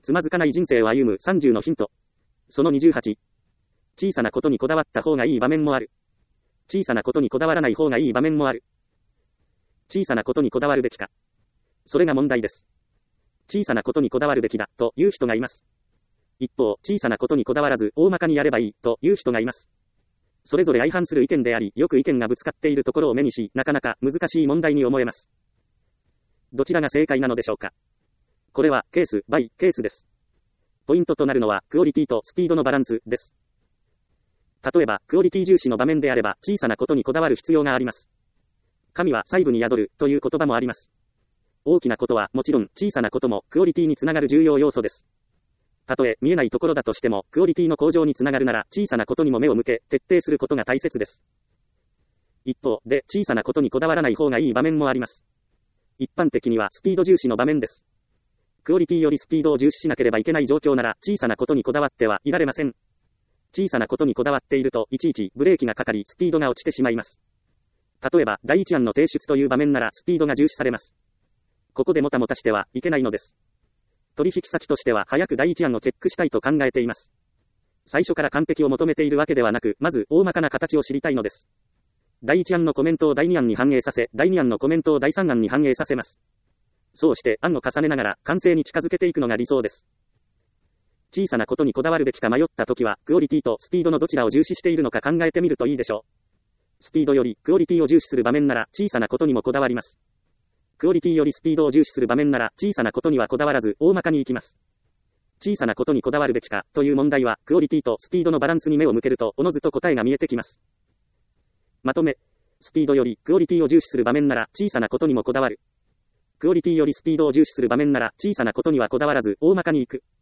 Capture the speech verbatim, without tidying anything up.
つまずかない人生を歩むさんじゅうのヒント。そのにじゅうはち。小さなことにこだわった方がいい場面もある。小さなことにこだわらない方がいい場面もある。小さなことにこだわるべきか。それが問題です。小さなことにこだわるべきだという人がいます。一方、小さなことにこだわらず大まかにやればいいという人がいます。それぞれ相反する意見であり、よく意見がぶつかっているところを目にし、なかなか難しい問題に思えます。どちらが正解なのでしょうか。これはケースバイケースです。ポイントとなるのはクオリティとスピードのバランスです。例えば、クオリティ重視の場面であれば、小さなことにこだわる必要があります。神は細部に宿るという言葉もあります。大きなことはもちろん、小さなこともクオリティにつながる重要要素です。たとえ見えないところだとしても、クオリティの向上につながるなら、小さなことにも目を向け、徹底することが大切です。一方で、小さなことにこだわらない方がいい場面もあります。一般的にはスピード重視の場面です。クオリティよりスピードを重視しなければいけない状況なら、小さなことにこだわってはいられません。小さなことにこだわっていると、いちいちブレーキがかかり、スピードが落ちてしまいます。例えば、第一案の提出という場面なら、スピードが重視されます。ここでもたもたしてはいけないのです。取引先としては、早く第一案をチェックしたいと考えています。最初から完璧を求めているわけではなく、まず、大まかな形を知りたいのです。第一案のコメントを第二案に反映させ、第二案のコメントを第三案に反映させます。そうして、案を重ねながら、完成に近づけていくのが理想です。小さなことにこだわるべきか迷ったときは、クオリティとスピードのどちらを重視しているのか考えてみるといいでしょう。スピードよりクオリティを重視する場面なら、小さなことにもこだわります。クオリティよりスピードを重視する場面なら、小さなことにはこだわらず、大まかにいきます。小さなことにこだわるべきか、という問題は、クオリティとスピードのバランスに目を向けると、おのずと答えが見えてきます。まとめ。スピードよりクオリティを重視する場面なら、小さなことにもこだわる。クオリティよりスピードを重視する場面なら、小さなことにはこだわらず、大まかにいく。